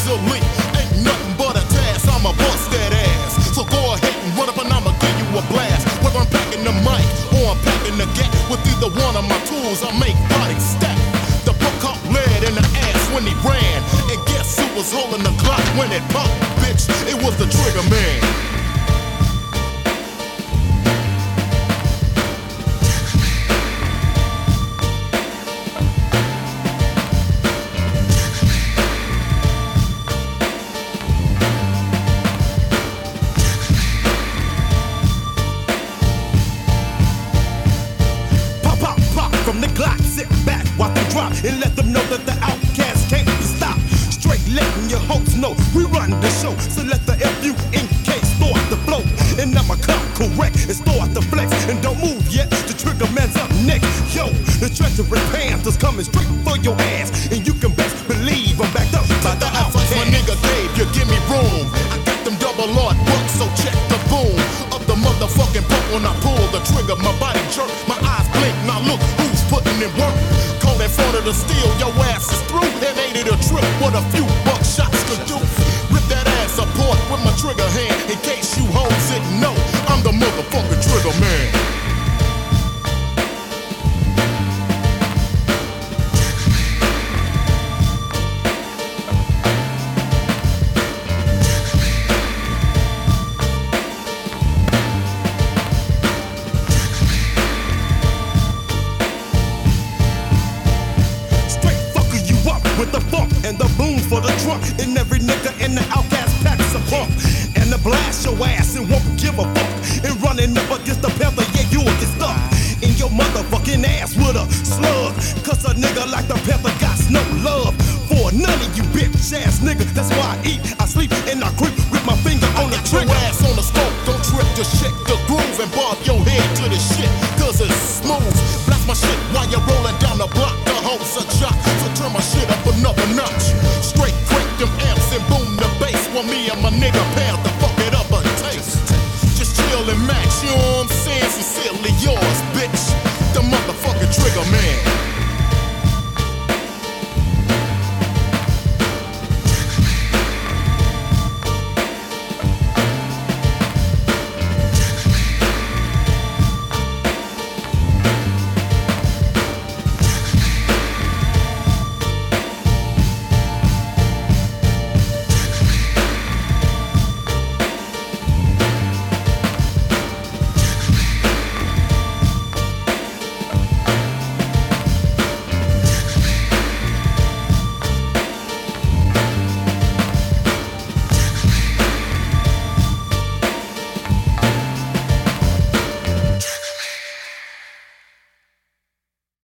easily. Ain't nothing but a task, I'ma bust that ass. So go ahead and run up and I'ma give you a blast. Whether I'm packing the mic or I'm packing the gat, with either one of my tools I make bodies stack. The book caught lead in the ass when he ran, and guess who was holding the clock when it popped, bitch? It was the Trigger Man. From the Glock, sit back, watch them drop, and let them know that the outcast can't be stopped. Straight letting your hosts know we run the show, so let the FUNK start the flow. And I'ma come correct and start the flex, and don't move yet, the Trigger Man's up next. Yo, the treacherous Panthers coming straight for your ass, and you can best believe I'm backed up by the outcast. My nigga Dave, you give me room. I got them double art books, so check the boom of the motherfucking book when I pull the trigger. My body jerk, my eyes blink, now look who's putting in work. Cold in front of the steel, your ass is through. And ain't it a trip what a few buck shots could do? Rip that ass apart with my trigger hand, in case you hoes didn't know, I'm the motherfucking Trigger Man. With the funk and the boom for the trunk, and every nigga in the outcast packs a pump, and to blast your ass and won't give a fuck. And running up against the Panther, yeah, you'll get stuck in your motherfucking ass with a slug. Cause a nigga like the Panther got no love for none of you bitch ass niggas. That's why I eat, I sleep, and I creep with my finger on the trigger. Your ass on the scope, don't trip, just check the groove and bob your head to the shit, cause it's smooth. Blast my shit while you're rolling down the block, the hoes a jock.